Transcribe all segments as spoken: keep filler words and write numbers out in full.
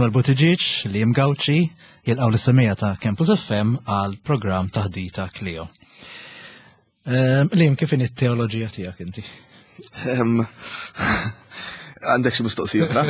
l-Butiġiġ li Mgawċi jilqgħu l-issemija ta' Campus F M għal programm taħdita Clio. Liam, kif in it-teoloġija tiegħek inti? Għandek xi mistoqsija oħra?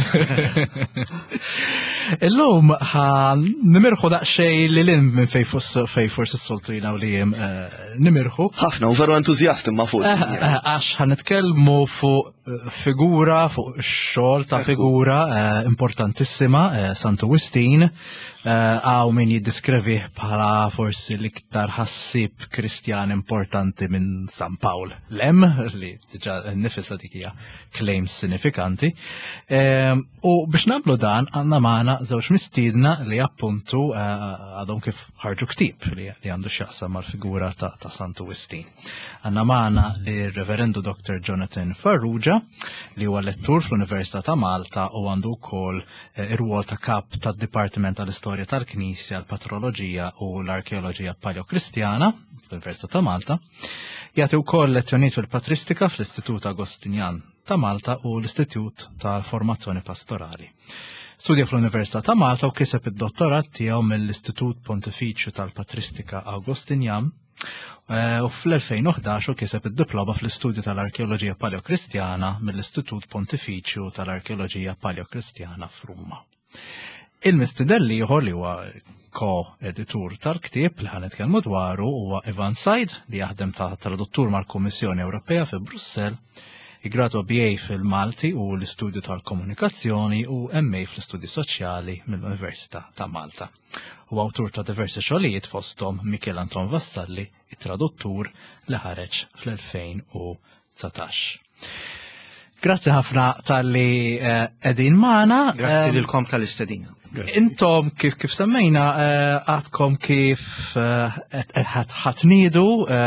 Illum nimirħu daqsxejn li lin minn fejn forsi s-soltu jinaw li jem nimirħu. Ħafna u veru entużjasti ma' fuq. Għax ħanitkellmu fuq figura, fuq xogħol ta' figura importantissima, Santu Wistin, għaw min jiddiskrevi bħala forsi l-iktar ħassib Kristjan importanti minn San Pawl. Lem, li diġà nifisha dik hija claims sinifikanti. U biex nagħmlu dan għandna magħna żewġ mistiedna li appuntu għadhom kif ħarġu ktieb li għandu x'jaqsam mal-figura ta' Santu Wistin. Għandna magħna lir-Reverendu Doctor Jonathan Farrugia li huwa lettur fl-Università ta' Malta u għandu wkoll ir-rwol ta' kap tad-Dipartiment tal-Istorja tal-Knisja, l-Patroloġija u l-Arkeoloġija Paleokristjana fl-Università ta' Malta. Jagħti wkoll lezzjonijiet fil-Patristika fl-Istitut Agostinjan ta' Malta u l-Istitut tal-Formazzjoni Pastorali. Studja fl-Università ta' Malta u kiseb id-dottorat tiegħu mill-Istitut Pontifiċju tal-Patristika Agostinjan u fl-elfejn u ħdax kiseb id-diploma fl-istudju tal-Arkeoloġija Paleokristjana mill-Istitut Pontifiċju tal-Arkeoloġija Paleokristjana f'Ruma. Il-mistidel ieħor li huwa ko-editur tal-ktieb li ħanitkellmu dwaru huwa Ivan Said li jaħdem ta' traduttur mal-Kummissjoni Ewropea fi Brussell, igradwa B A fil-Malti u l-Istudju tal-Komunikazzjoni u M A fl-Istudji Soċjali mill-Università ta' Malta. U awtur ta' diversi xogħlijiet fosthom Michel Anton Vassalli, it-traduttur li ħareġ fl-elfejn u tsatax. Grazzi ħafna tal-li qegħdin magħna. Grazzi lilkom tal-istedina. Intom kif kif semmejna għadkom kif ħatniedu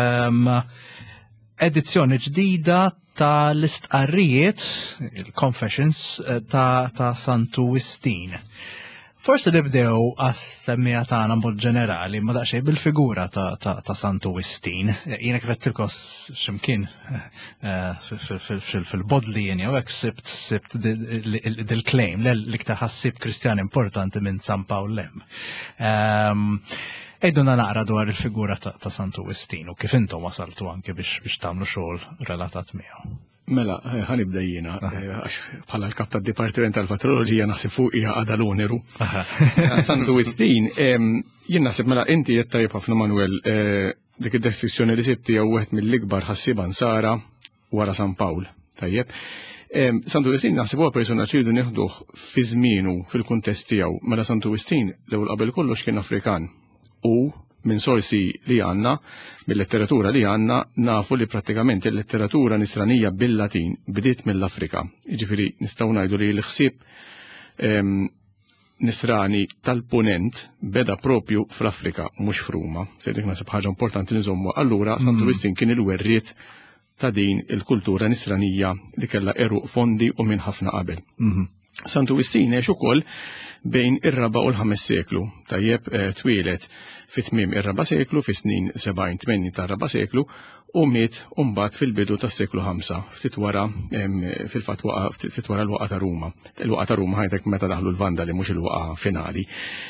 edizzjoni ġdida tal-istqarrijiet, il-confessions ta' Santu Wistin. Forse nibdew għas-semmija tagħna mod ġenerali, ma daqsxejn bil-figura ta' Santu Wistin. Jiena kif qedtilkom x'imkien fil-bodli jew hekk sibt sibt dil-claim l-iktar ħassib Kristjan importanti minn San Pawl lem. Ejduna naqra dwar il-figura ta' Santu Wistin u kif intom wasaltu anke biex tagħmlu xogħol relatat miegħu. Mela, ħanibda jiena, għax bħala l-kap tad dipartiment tal-Patroloġija naħseb fuq hija għada l-oneru. Santu Wistin, jien naħseb mela inti qed tajjeb ħafna Manuel dik id-descrizzjoni li sibti jew wieħed mill-ikbar ħassiba nsara wara San Pawl. Tajjeb. Santu Wistin naħseb huwa personaġġ iridu nieħduh fi żmienu fil-kuntest tiegħu. Mela Santu Wistin l-ewwel qabel kollox kien Afrikan u minn sorsi li għanna, mill-letteratura li għanna, nafu li pratikament il-letteratura nisranija bil-Latin bdiet mill-Afrika. Ġifiri, nistaw ngħidu li l-ħsieb nisrani tal-punent beda propju fl-Afrika, mhux f'Ruma. Se dik nasib ħaġa importanti nżommu. Allura, Santu Wistin kien il-werriet ta' din il-kultura nisranija li kellha eruq fondi u minn ħafna qabel. Santu Wistin għex ukoll bejn ir-raba' u l-ħames seklu. Tajjeb twilet fit-tmiem ir-raba' seklu, fi snin sebgħin tmenni tar-raba' seklu u miet mbagħad fil-bidu tas-seklu ħamsa, ftit wara fil-fatt ftit wara l-waqa' ta' Ruma. Il-waqa' ta' Ruma ħajtek meta daħlu l-Vandali mhux il-waqa' finali.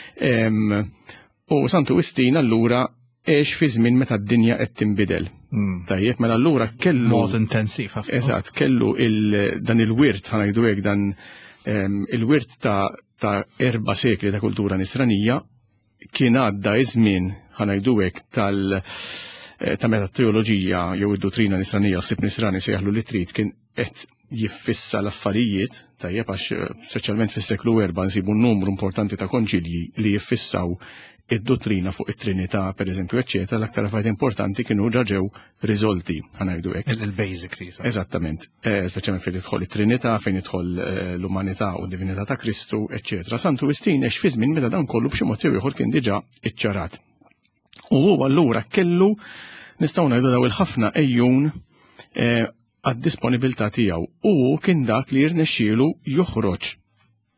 U Santu Wistin allura għex fi żmien meta d-dinja qed tinbidel. Tajjeb mela allura kellu mod intensiv ħafna. Eżatt, kellu dan il-wirt ħanajdu hekk dan il-wirt ta' erba' sekli ta' kultura nisranija kien għadda iż-żmien ħanajdu hekk tal ta' meta t-teoloġija jew id-dottrina nisranija ħsieb nisrani sejħlu li trid kien qed jiffissa l-affarijiet tajjeb għax speċjalment fis-seklu erba' nsibu n-numru importanti ta' konċilji li jiffissaw id-dottrina fuq it-Trinità, per eżempju, eccetera, l-aktar affarijiet importanti kienu ġaġew riżolti, ħanajdu hekk. Il-basic these. Eżattament. Speċjalment fejn idħol it-Trinità, fejn idħol l-umanità u d-divinità ta' Kristu, eccetera. Santu Wistin għex fi żmien meta dan kollu b'xi mod jew ieħor kien diġà iċċarat. U huwa allura kellu nistgħu ngħidu daw il-ħafna ejjun għad-disponibilità tiegħu u kien dak li jirnexxielu joħroġ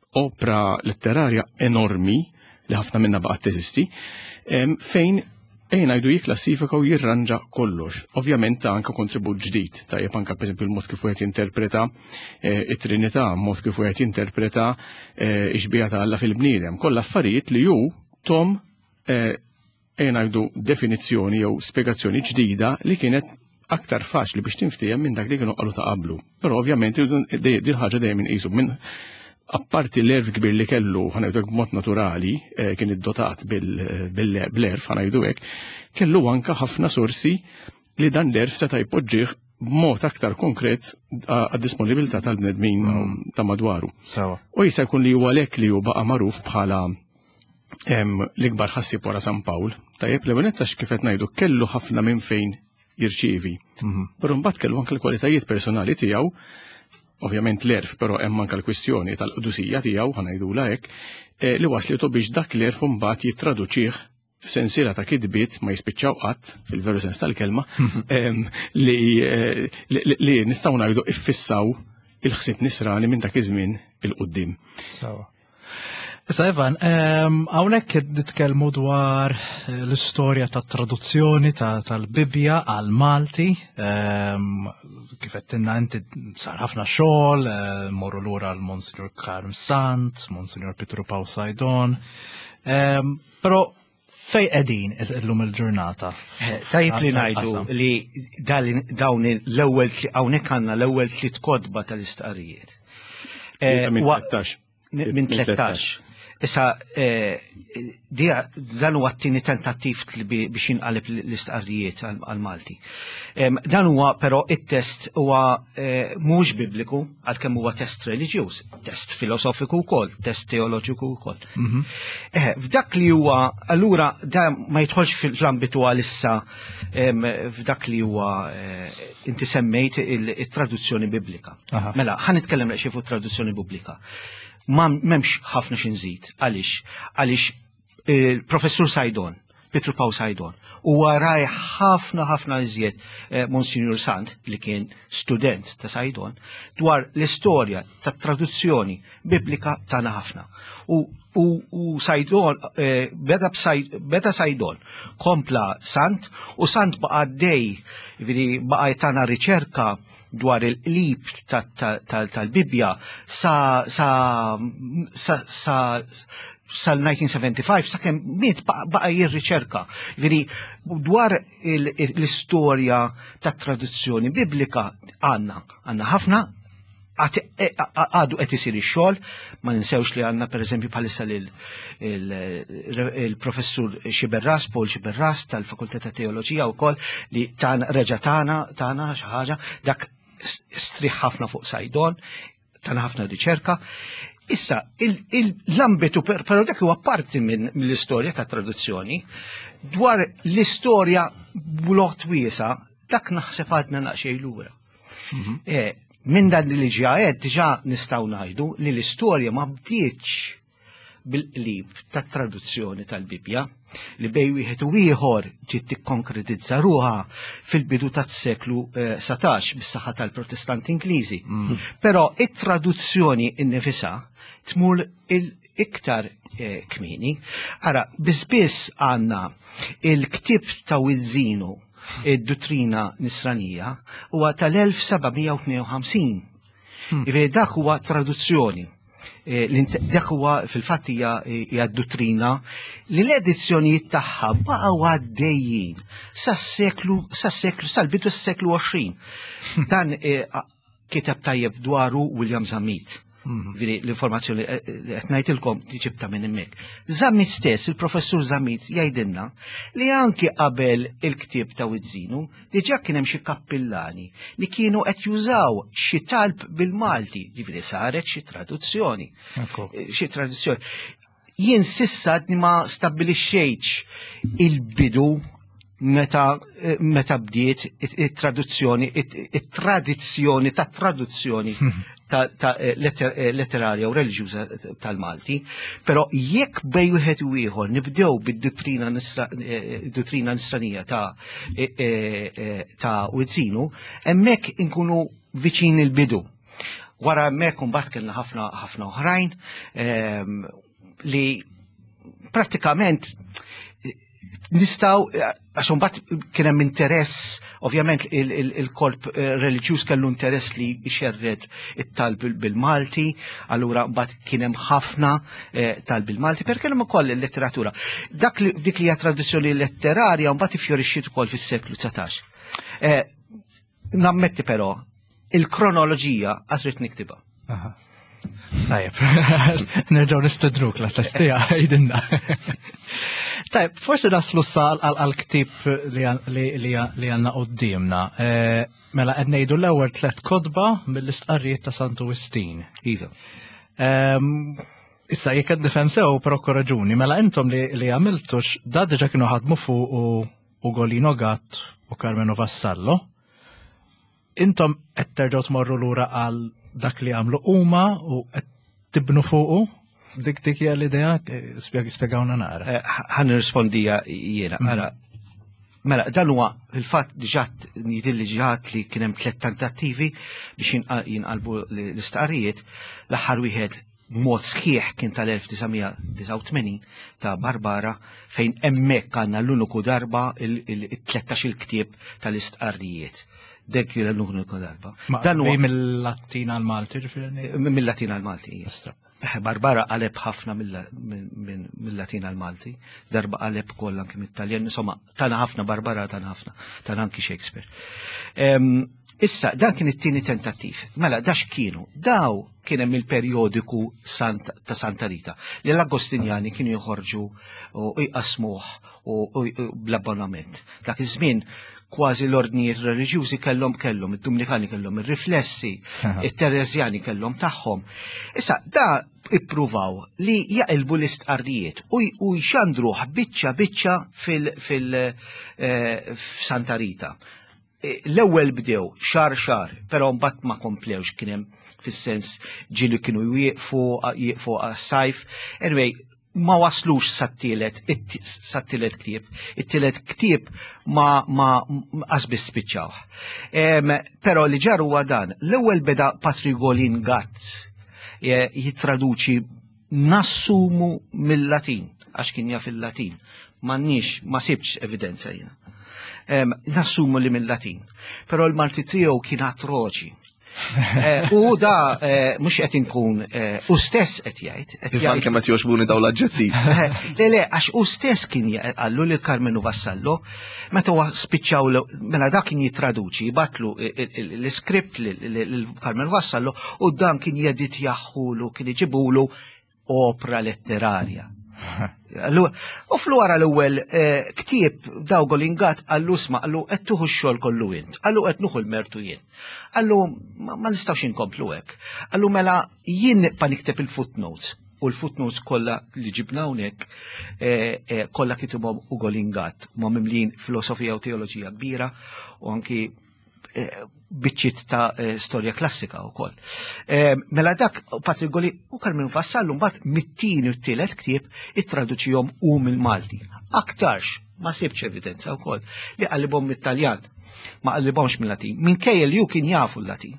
opra letterarja enormi li ħafna minna baqgħet teżisti, fejn ejn ngħidu jiklassifika u jirranġa kollox. Ovvjament ta' anke kontribut ġdid, tajjeb anke pereżempju l-mod kif wieħed jinterpreta it-Trinità, mod kif wieħed jinterpreta x-xbija ta' Alla fil-bniedem, kollha affarijiet li hu tom ejn ngħidu definizzjoni jew spjegazzjoni ġdida li kienet aktar faċli biex tinftiehem minn dak li kienu qalu ta' qablu. Però ovvjament din ħaġa dejjem inqisu minn apparti l-erf kbir li kellu, ħanajdu hekk b'mod naturali, kien iddotat bil-erf, ħanajdu hekk, kellu anke ħafna sorsi li dan l-erf seta' jpoġġih b'mod aktar konkret għad-disponibilità tal-bnedmin ta' madwaru. U jista' jkun li huwa għalhekk li hu baqa' magħruf bħala l-ikbar ħassib wara San Pawl, tajjeb li nettax kif qed ngħidu kellu ħafna minn fejn jirċievi. Però mbagħad kellu anke l-kwalitajiet personali tiegħu. Ovvjament l-erf, però hemm anke l-kwistjoni tal-qdusija tiegħu ħanajdula hekk, li waslitu biex dak l-erf mbagħad jittraduċih f'sensiela ta' kidbiet ma jispiċċaw qatt, fil-veru sens tal-kelma, li nistgħu ngħidu iffissaw il-ħsieb nisrani minn dak iż-żmien il-qudiem. Issa Evan, hawnhekk nitkellmu dwar l-istorja tat-traduzzjoni tal-Bibja għal Malti, kif qed tinna inti sar ħafna xogħol, morru lura għal Monsignor Karm Sant, Monsignor Pietro Paw Sajdon, però fejn qegħdin illum il-ġurnata? Tajjeb li ngħidu li dawn l-ewwel hawnhekk għandna l-ewwel tliet kodba tal-istqarrijiet. Minn tlettax. Issa, dan huwa t-tieni tentattiv biex jinqaleb l-istqarrijiet għal-Malti. Dan huwa però it-test huwa mhux bibliku għalkemm huwa test reliġjuż, test filosofiku wkoll, test teoloġiku wkoll. F'dak li huwa, allura da ma jidħolx fil-ambitu għalissa f'dak li huwa inti semmejt it-traduzzjoni biblika. Mela, ħa nitkellem xi fuq traduzzjoni biblika. Ma memx ħafna xinżid, għalix, għalix il-professur Sajdon, Pietro Paw Sajdon, u waraj ħafna ħafna iżjed Monsignor Sant, li kien student ta' Sajdon, dwar l-istorja ta' traduzzjoni biblika tagħna ħafna. U Sajdon, beda Sajdon, kompla Sant, u Sant baqa' dej, baqa' jtana riċerka dwar il-qlib tal-Bibja sa sal-nineteen seventy-five sa kemm miet baqa jirriċerka. Veri dwar l-istorja tat-traduzzjoni biblika għandna għandna ħafna għadu qed isir ix-xogħol, ma ninsewx li għandna pereżempju bħalissa il-professur Xiberras, Paul Xiberras tal-Fakultà ta' Teoloġija wkoll li tagħna reġa' tagħna tagħna xi ħaġa dak striħ ħafna fuq Sajdon, tagħna ħafna riċerka. Issa, l-ambitu, però dak huwa parti mill-istorja ta' traduzzjoni, dwar l-istorja b'lot wiesa, dak naħseb għadna naqxej lura. Minn dan li ġaħed diġà nistgħu ngħidu li l-istorja ma bdietx bil-qlib tat traduzzjoni tal-Bibja li bej wieħed u ieħor ġiet tikkonkretizza ruha fil-bidu tas-seklu satax bis-saħħa tal-Protestanti Ingliżi. Però it-traduzzjoni innifisha tmur il-iktar kmieni. Ara, biss għandna il-ktieb ta' Wizzinu id-dottrina nisranija huwa tal-elf sebgħamija u tnejn u ħamsin. Iveri dak huwa traduzzjoni. Dak huwa fil-fatt hija d-dottrina li l-edizzjonijiet tagħha baqgħu għaddejjin sas-seklu sas-seklu sal-bidu s-seklu għoxrin. Dan kitab tajjeb dwaru William Zammit. L-informazzjoni li qed ngħidilkom tiġibta minn hemmhekk. Zammit stess, il-professur Zammit jgħidilna li anke qabel il-ktieb ta' Wizzinu diġà kien hemm xi kappillani li kienu qed jużaw xi talb bil-Malti, ġifieri saret xi traduzzjoni. Xi traduzzjoni. Jien sissa ma stabbilixxejtx il-bidu meta meta bdiet it-traduzzjoni, it-tradizzjoni tat traduzzjoni letterarja u reliġjuża tal-Malti, però jekk bej wieħed u ieħor nibdew bid-dottrina nisranija ta' Wizzinu, hemmhekk inkunu viċin il-bidu. Wara hemmhekk imbagħad kellna ħafna ħafna oħrajn li prattikament nistaw, għaxum bat kienem interess, ovvjament il-korp reliġjuż kellu interess li xerred it-talb bil-Malti, allura bat kienem ħafna talb bil-Malti, per kienem ukoll il-letteratura. Dak li dik li hija tradizzjoni letterarja mbagħad ifjorixxiet ukoll fis-seklu tsatax. Nammetti però, il-kronoloġija għatrit niktiba. Tajb, nerġaw nistedruk la testija għajdinna. Tajb, forse naslu sal għal-ktib li għanna qoddimna. Mela għednejdu l-ewwel tlet kodba mill-istqarrijiet ta' Santu Wistin. Iva. Issa, jek għed-nifem sew, pero raġuni, mela intom li għamiltux, da diġa kienu ħadmu fuq Ugolino Gatt u Carmenu Vassallo. Intom qed terġgħu tmorru lura għal dak li għamlu huma u qed tibnu fuqu? Dik dik hija l-idea, spjegawna nara. Ħan nirrispondija jiena, ara. Mela, dan huwa il-fatt ġat jidilli ġat li kien hemm tliet tentattivi biex jinqalbu l-istqarrijiet, l-aħħar wieħed mod sħiħ kien tal-elf tisgħemija disa' u tmenin ta' Barbara fejn hemmhekk għandna l-uniku darba il-tlettax-il ktieb tal-istqarrijiet. Dek kien l-uniku darba. Dan huwa mill-Latin għal-Malti ġifieri? Mill-Latin għal-Malti. Barbara qaleb ħafna mill-Latin għal-Malti, darba qaleb koll anke mit-Taljan, insomma, tana ħafna Barbara, tana ħafna, tana anki Shakespeare. Issa, dan kien it-tieni tentattiv. Mela, dax kienu, daw kien hemm il-perjodiku ta' Santa Rita, li l-Agostinjani kienu joħorġu u jqasmuh u bl-abbonament. Dak iż-żmien kważi l-ordnijiet reliġjużi kellhom kellhom, id-Dominikani kellhom ir-riflessi, it-Terezjani kellhom tagħhom. Issa, da ippruvaw li jaqilbu l-istqarrijiet u jxandruh biċċa biċċa fil-Santa Rita. L-ewwel bdew xar xar, però mbagħad ma komplewx kien hemm fis-sens ġieli kienu jieqfu jieqfu għas-sajf. Anyway, ma waslux sat-tielet, sat-tielet ktieb. It-tielet ktieb ma ma qasbis spiċċaw. Però li ġar huwa dan, l-ewwel beda Patrigolin Gatt jittraduċi nassumu mill-Latin, għax kien jaf il-Latin. M'għandniex, ma sibx evidenza jiena. Nassumu li mill-Latin. Però l-Malti tiegħu kien atroċi. U da mhux qed inkun u stess qed jgħid. Ivan kemm qed joxbuni dawn l-aġġettivi. Le le, għax u stess kien qallu lil Carmenu Vassallo, meta spiċċaw mela dak kien jittraduċi, jibgħatlu l-iskript lil Carmenu Vassallo u dan kien jeditjaħħulu, kien iġibulu opra letterarja. U fl-wara l-ewwel ktieb Ugolino Gatt għallu sma' għallu qed tuħu x-xogħol kollu int, għallu qed nuħu l-mertu jien. Għallu ma nistgħux inkomplu hekk. Għallu mela jien nibqa' nikteb il-footnotes u l-footnotes kollha li ġibna hawnhekk kollha kitibhom Ugolino Gatt, huma mimlin filosofija u teoloġija kbira u anki biċċiet ta' storja klassika wkoll. Mela dak Patrigolin u Carmenu Vassallo mbagħad mit-tieni u t-tielet ktieb ittraduċihom hu mill-Malti. Aktarx ma sibx evidenza wkoll li qallibhom mit-Taljan, ma qallibhomx mill-Latin. Minkejja li hu kien jafu l-Latin.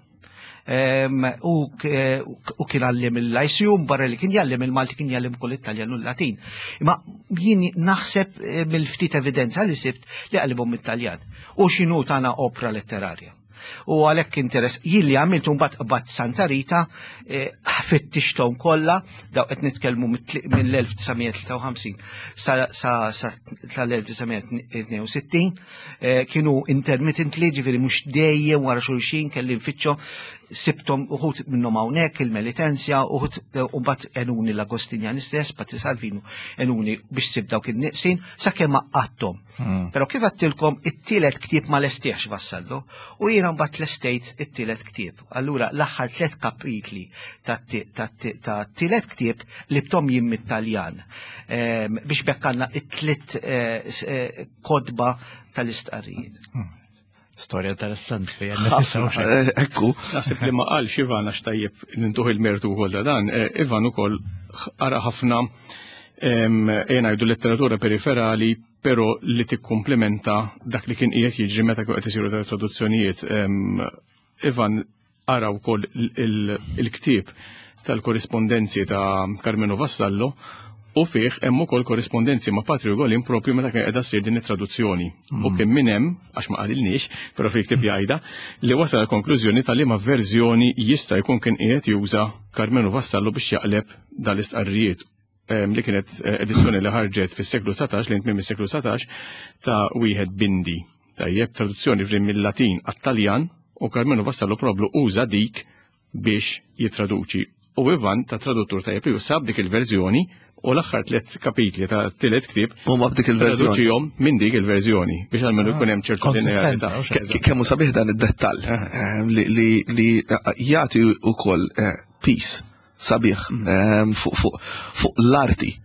U kien għallim il-Lajsjum, barra li kien jallim il-Malti kien jallim kull it-Taljan u l-Latin. Imma jien naħseb mill-ftit evidenza li sibt li qallibhom mit-Taljan. U x'inhu tagħna opra letterarja. U għalhekk interess, jien li għamiltu mbagħad qabad Santa Rita, fittixthom kollha, daw qed nitkellmu mill-elf tisgħemija tlieta u ħamsin sa tal-elf tisgħemija tnejn u sittin, kienu intermittently, ġifieri mhux dejjem wara xulxin kelli nfittxhom, sibthom uħud minnhom hawnhekk il-Melitenzja, uħud mbagħad enuni l-Agostinjani stess, Patri Salvinu enuni biex sib dawk in-nieqsin sakemm qatthom. Però kif għattilkom it-tielet ktieb ma lestiex Vassallo u jiena mbagħad lestejt it-tielet ktieb. Allura l-aħħar tliet kapitli tat-tielet ktieb li btom jien mit-Taljan biex bekk għandna it-tliet kodba tal-istqarrijiet. Storja interessanti, għanna Ekku. Naħseb li ma qalx Ivan għax tajjeb nintuħ il-mertu wkoll ta' dan, Ivan ukoll ara ħafna ngħidu letteratura periferali, però li tikkumplementa dak li kien qiegħed jiġri meta qed isiru traduzzjonijiet. Ivan ara wkoll il-ktieb tal-korrispondenzi ta' Carmenu Vassallo U fih hemm ukoll korrispondenzi ma' Patri Ugolin propju meta kien qiegħda ssir din it-traduzzjoni. U kien minn hemm, għax ma qalilniex, però fil-ktieb jgħidha, li wasal għall-konklużjoni tal liema verżjoni jista' jkun kien qiegħed juża Carmenu Vassallo biex jaqleb dal-istqarrijiet li kienet edizzjoni li ħarġet fis-seklu satax, li ntmiem is-seklu satax ta' wieħed Bindi. Tajjeb traduzzjoni mill-Latin għat-Taljan u Carmenu Vassallo problu uża dik biex jitraduċi. U Ivan ta' traduttur tajjeb li sab dik il-verżjoni u l-aħħar tliet kapitli ta' tielet ktieb huma b'dik il-verżjoni. Traduċihom minn dik il-verżjoni biex almenu jkun hemm ċertu linearità. Kemm hu sabiħ dan id-dettall li jagħti wkoll peace sabiħ fuq l-arti.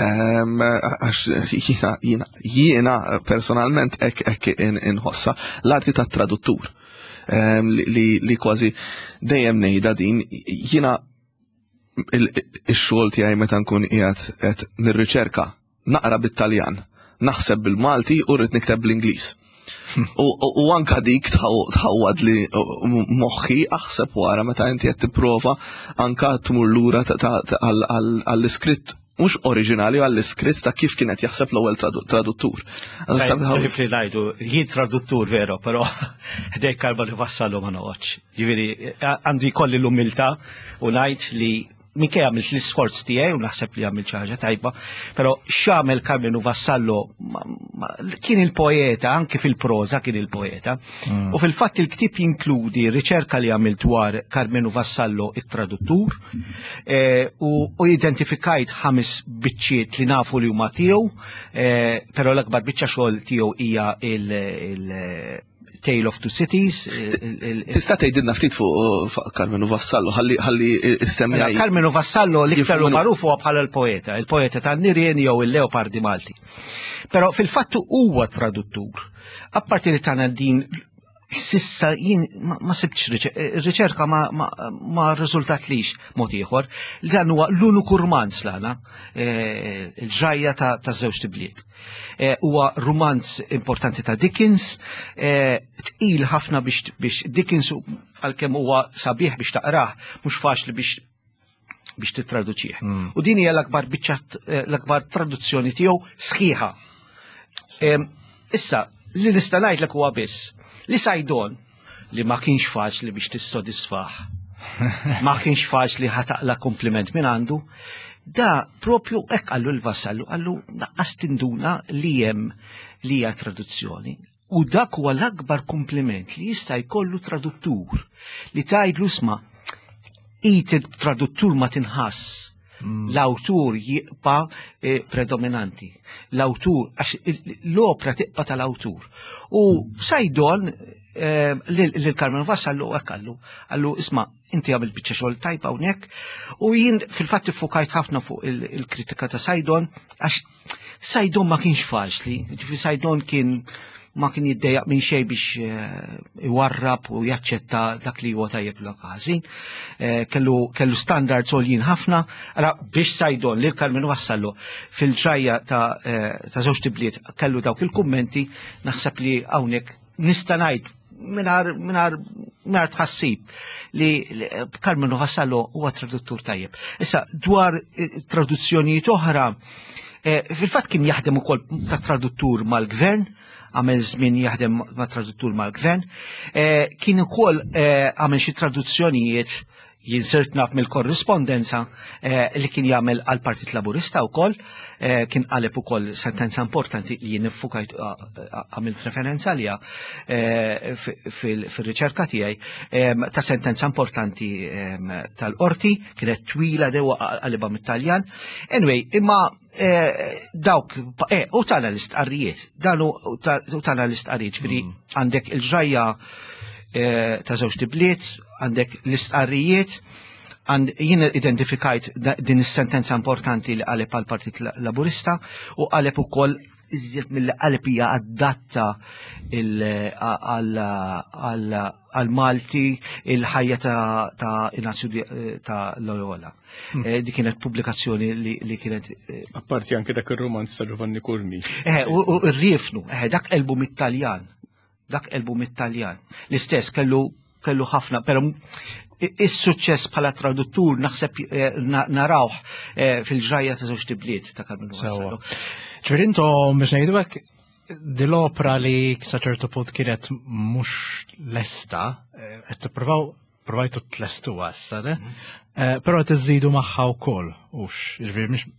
Għax jiena personalment hekk inħossa l-arti tat traduttur li kważi dejjem ngħidha din jiena il-xogħol tiegħi meta nkun qiegħed qed nirriċerka naqra bit-Taljan, naħseb bil-Malti u rrid nikteb bl-Ingliż. U anke dik tħawwad li moħħi aħseb wara meta inti qed tipprova anke tmur lura għall-iskritt mhux oriġinali għall-iskritt ta' kif kienet jaħseb l-ewwel traduttur. Rifli ngħidu, jien traduttur veru, però ħdejk Carmenu Vassallo ma noqgħodx. Jiġifieri għandu jkolli l-umiltà u ngħid li minkejja għamilt l-isforz tiegħi u naħseb li għamilt xi ħaġa tajba, però x'għamel Carmenu Vassallo kien il-poeta, anke fil-proża kien il-poeta, u fil-fatt il-ktieb jinkludi riċerka li għamilt dwar Carmenu Vassallo it-traduttur u identifikajt ħames biċċiet li nafu li huma tiegħu, però l-akbar biċċa xogħol tiegħu hija il- Tale of Two Cities. Tista' tgħidilna ftit fuq Carmenu Vassallo, ħalli issemmi. Carmenu Vassallo l-iktar magħruf huwa bħala l-poeta, il-poeta tan-nirien jew il-Leopardi Malti. Però fil-fatt huwa traduttur. Apparti li tagħna din sissa jien ma sibtx riċerka ma rriżultat lix mod ieħor li dan huwa l-uniku romanz lana il-ġrajja ta' żewġ tibliet. Huwa romanz importanti ta' Dickens, tqil ħafna biex Dickens għalkemm huwa sabiħ biex taqrah mhux faċli biex biex titraduċih. U din hija l-akbar biċċa l-akbar traduzzjoni tiegħu sħiħa. Issa li nista' ngħidlek huwa biss li Sajdon li ma kienx faċli biex tissodisfaħ, ma kienx faċli ħataqla kompliment minn għandu, da propju hekk għallu l-Vassallo, għallu naqqas tinduna li hemm li hija traduzzjoni. U dak huwa l-akbar kompliment li jista' jkollu traduttur li tgħidlu isma' id traduttur ma tinħass. L-awtur jibqa predominanti. L-awtur, għax l-opra tibqa tal-awtur. U Sajdon l-Carmenu Vassallo għakallu, għallu isma, inti għamil bieċa xogħol tajba hawnhekk, u jien fil-fatt fukajt ħafna fuq il-kritika ta' Sajdon, għax Sajdon ma kienx faċli, ġifri Sajdon kien ma kien jiddejjaq minn xejn biex iwarrab u jaċċetta dak li huwa tajjeb l ħażin. Kellu standards għoljin ħafna, ara biex Sajdon li Carmenu Vassallo fil-ġrajja ta' żewġ tibliet kellu dawk il-kummenti, naħseb li hawnhekk nista' ngħid mingħajr tħassib li Carmenu Vassallo huwa traduttur tajjeb. Issa dwar traduzzjonijiet oħra, fil-fatt kien jaħdem ukoll ta' traduttur mal-gvern, għamel żmien jaħdem ma' traduttur mal-gvern, kien ukoll għamel xi traduzzjonijiet jinsirt naf mill-korrispondenza li kien jagħmel għal Partit Laburista wkoll, kien qaleb ukoll sentenza importanti li jien iffukajt għamilt referenza liha fir-riċerka tiegħi ta' sentenza importanti tal-qorti, kienet twila dew qalibha mit-Taljan. Anyway, imma dawk, u tana l-istqarrijiet, dan u tana l-istqarrijiet, ġifieri għandek il-ġrajja ta' żewġ tibliet, għandek l-istqarrijiet, jien identifikajt din is-sentenza importanti li qaleb għal Partit Laburista u qaleb ukoll iżjed mill qaleb hija adatta għal Malti il-ħajja ta' Ignazio ta' Loyola. Di kienet pubblikazzjoni li kienet. Apparti anke dak ir-romanz ta' Giovanni Curmi. U rrifnu, dak elbu mit-Taljan. Dak elbu mit-Taljan. L-istess kellu kellu ħafna, però is-suċċess bħala traduttur naħseb narawh fil-ġrajja ta' żewġ tibliet ta' Carmenu Vassallo. Ġifieri intom biex ngħidu hekk dil-opra li sa ċertu punt kienet mhux lesta, qed tippruvaw provajtu tlestu għassa, pero tiżidu magħha wkoll, ux, ġifieri mhix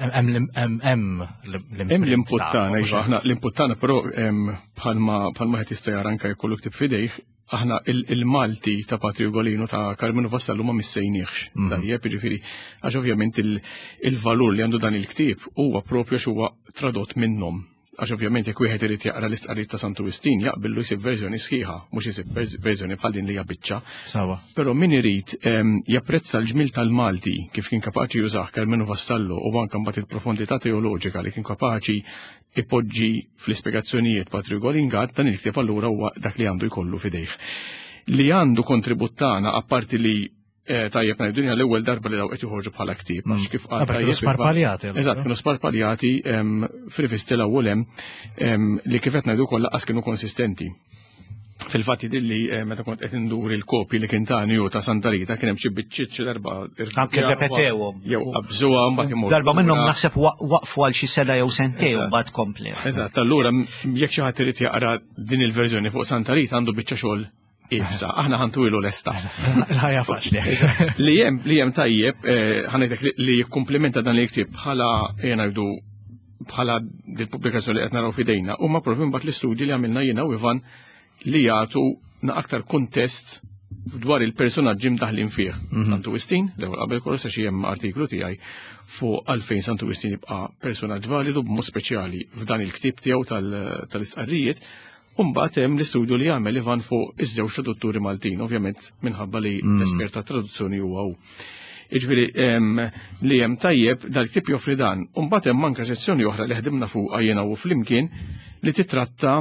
hemm l-input tagħna, aħna l-input tagħna però bħalma bħalma qed jista' jara anke jkollu ktib f'idejh, aħna il-Malti ta' Patri Ugolino ta' Carmenu Vassallo ma missejniex. Tajjeb, ġifieri għax ovvjament il-valur li għandu dan il-ktieb huwa proprju x'huwa tradott minnhom. Għax ovvjament jekk wieħed irid jaqra l-istqarrijiet ta' Santu Wistin jaqbillu jsib verżjoni sħiħa, mhux isib verżjoni bħal din li hija biċċa. Sawa. Però min irid japprezza l-ġmil tal-Malti kif kien kapaċi jużah Carmenu Vassallo u anke mbagħad il-profondità teoloġika li kien kapaċi ipoġġi fl-ispjegazzjonijiet Patri Ugolin Gad, dan il-ktieb allura huwa dak li għandu jkollu f'idejh. Li għandu kontribut tagħna apparti li tajjeb ngħidu dinja l-ewwel darba li daw qed joħorġu bħala ktieb għax kif qal tajjeb sparpaljati. Eżatt, kienu sparpaljati fil-fisti l-ewwel hemm li kif qed ngħidu wkoll laqas kienu konsistenti. Fil-fatt jidilli meta kont qed indur il-kopji li kien tani u ta' Santa Rita kien hemm xi biċċiet xi darba anke repetewhom. Jew qabżuha mbagħad imorru. Darba minnhom naħseb waqfu għal xi sena jew sentej u mbagħad kompli. Eżatt, allura jekk xi ħadd irid jaqra din il-verżjoni fuq Santa Rita għandu biċċa xogħol Issa, aħna ħantu ilu l-esta. L-ħajja faċli. Li jem, li jem tajjeb, ħanajtek li komplementa dan li jiktib bħala jena jdu bħala dil-publikazzjoni li qed naraw fidejna, u ma propju mbagħad l-istudji li għamilna jiena u Ivan li jagħtu aktar kontest dwar il-personaġġi mdaħlin fih. Santu Wistin, l-ewwel qabel kollox għax hemm artiklu tiegħi fuq għalfejn Santu Wistin jibqa' personaġġ validu b'mod speċjali f'dan il-ktieb tiegħu tal-istqarrijiet. Umbat hemm l-istudju li għamel Ivan fuq iż-żewġ tradutturi Maltin, ovvjament minħabba li l-espert ta' traduzzjoni huwa hu. Jiġifieri li hemm tajjeb dal-ktieb joffri dan. Umbat hemm anke sezzjoni oħra li ħdimna fuq jiena u flimkien li titratta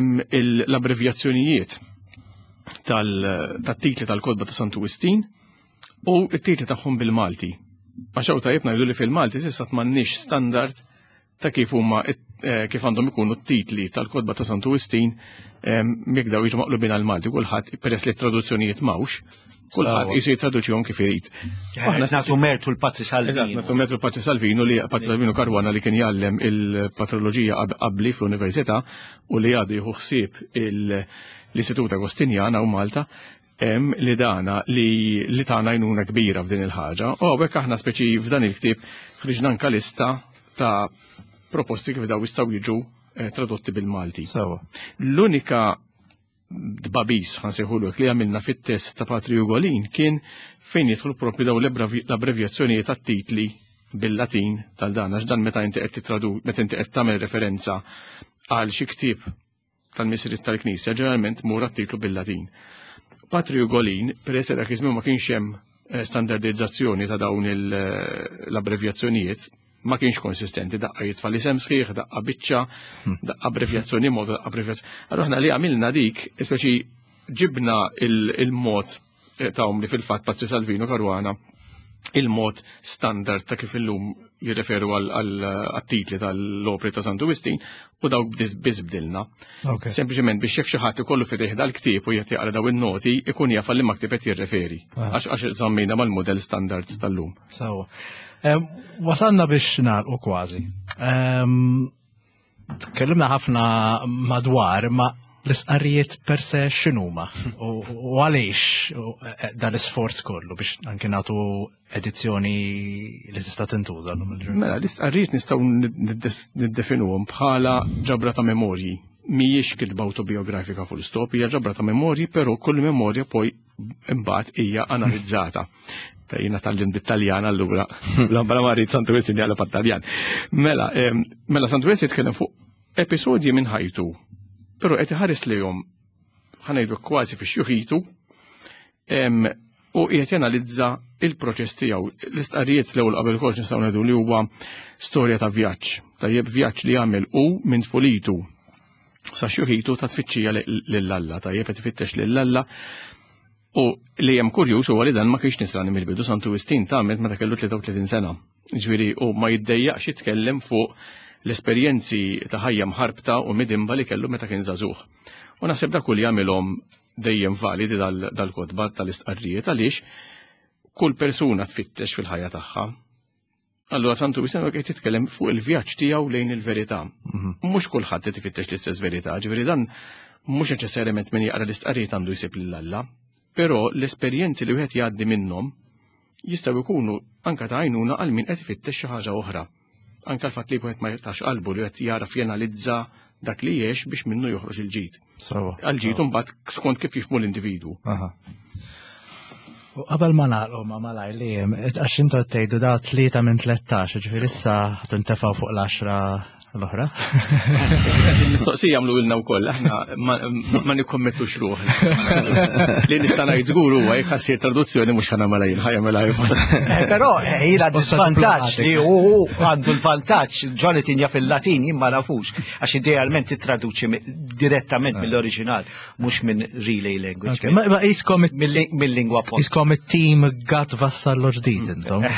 l-abbrevjazzjonijiet tat-titli tal-kodba ta' Santu Wistin u t-titli tagħhom bil-Malti. Għax hawn tajjeb ngħidu li fil-Malti s'issa m'għandniex standard ta' kif huma kif għandhom ikunu t-titli tal-kodba ta' Santu Wistin mikdaw jiġu maqlubin għal-Malti, kulħadd peress li traduzzjonijiet mawx, kulħadd jisu jitraduċihom kif irid. Nagħtu mertu l-Patri Salvino. Nagħtu mertu l-Patri Salvino li Patri Salvino Karwana li kien jgħallem il-patroloġija qabli fl-Università u li għadu jieħu ħsieb l-Istitut Agostinjana u Malta hemm li dana li li tagħna għajnuna kbira f'din il-ħaġa. U hekk aħna speċi f'dan il-ktieb ħriġna anke lista ta' proposti kif daw jistgħu jiġu tradotti bil-Malti. L-unika dbabis ħansejħulu li għamilna fit-test ta' Patri Ugolin kien fejn jidħlu propri daw l-abbrevjazzjonijiet tat-titli bil-Latin tal-dan, għax dan meta inti qed titradu, meta inti qed tagħmel referenza għal xi ktieb tal-Misriet tal-Knisja, ġeneralment mur għat-titlu bil-Latin. Patri Ugolin, peress dak iż-żmien ma kienx hemm standardizzazzjoni ta' dawn l-abbrevjazzjonijiet, ma kienx konsistenti, daqqa jitfa' l-isem sħiħ, daqqa biċċa, daqqa abbrevjazzjoni mod, daqqa abbrevjazzjoni. Allura aħna li għamilna dik, speċi ġibna il-mod tagħhom li fil-fatt Patri Salvino Karwana, il-mod standard ta' kif illum jirreferu għal-titli tal-opri ta' Santu Wistin u dawk biss bdilna. Sempliċement biex jekk xi ħadd ikollu fidejh dal-ktieb u jagħti jaqra daw in-noti ikun jaf li ma ktieb qed jirreferi. Għax żammejna mal-modell standard tal-lum. Sawa. Wasalna biex nagħlqu kważi. Tkellimna ħafna madwar ma l-isqarrijiet per se x'inhuma u għaliex dan l-isforz kollu biex anke nagħtu edizzjoni li tista' tintuża. Mela l-isqarrijiet nistgħu niddefinuhom bħala ġabra ta' memorji. Mhijiex kitba autobiografika full stop, hija ġabra ta' memorji, però kull memorja poi imbagħad hija analizzata. Ta' jina tal-lim bit-Taljan allura, l-għambra marrit Santu Wistin jgħala pat-Taljan. Mela, mela Santu Wistin jitkellem fuq episodji minn ħajtu, pero qed iħares lejhom ħanejdu kważi fi xjuħitu u qiegħed janalizza il-proċess tiegħu. L-istqarrijiet l-ewwel qabel kollox nistgħu ngħidu li huwa storja ta' vjaġġ, tajjeb vjaġġ li jagħmel hu minn tfulitu sa xjuħitu ta' tfittxija lill-Alla, tajjeb qed ifittex lill-Alla. U li hemm kurjuż huwa li dan ma kienx nisrani mill-bidu Santu Wistin tagħmel meta kellu tlieta u tletin sena. Ġifieri u ma jiddejjaqx jitkellem fuq l-esperjenzi ta' ħajja mħarbta u midimba li kellu meta kien żagħżugħ. U naħseb dak li jagħmilhom dejjem validi dal-kodba tal-istqarrijiet għaliex kull persuna tfittex fil-ħajja tagħha. Allura Santu Wistin qed titkellem fuq il-vjaġġ tiegħu lejn il-verità. Mhux kulħadd qed ifittex l-istess verità, ġifieri dan mhux neċessarjament min jaqra l-istqarrijiet għandu jsib lil Alla, però l-esperjenzi li wieħed jgħaddi minnhom jistgħu jkunu anke ta' għajnuna għal min qed ifittex xi ħaġa oħra. Anke l-fatt li wieħed ma jirtax qalbu li qed jaraf jenalizza dak li jgħix biex minnu joħroġ il-ġid. Għal-ġid mbagħad skont kif jifhmu l-individwu. Qabel ma nagħlqu ma malaj li għax intu tgħidu da tlieta minn tlettax, ġifieri issa tintefgħu fuq l-għaxra l-oħra. Mistoqsija jagħmlu ilna wkoll, aħna ma nikkommettux ruħna. Li nista' ngħid żgur huwa jekk ħassir traduzzjoni mhux ħanamel jien, ħajjagħmel ħajja. Però ila disvantaġġ li hu għandu l-vantaġġ Jonathan jaf il-Latin jien ma nafux għax idealment titraduċi direttament mill-oriġinal mhux minn relay language. Ma iskom mill-lingwa post. Iskom it-tim gat vassallo ġdid intom.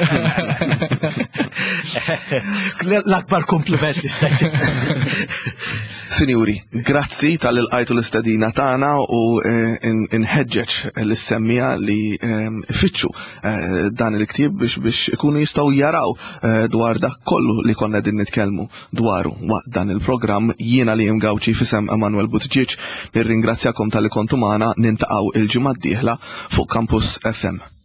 L-akbar kompliment li stajt. Sinjuri, grazzi tal-ilqajtu l-istadina tagħna u inħeġġeġ l-semmija li fitxu dan il-ktieb biex biex ikunu jistgħu jaraw dwar dak kollu li konna din nitkellmu dwaru waqt dan il-programm. Jiena li Gawċi fisem Emanuel Buttigieg nirringrazzjakom tal-li kontu magħna, nintaqgħu il-ġimgħa d-dieħla fuq Campus F M.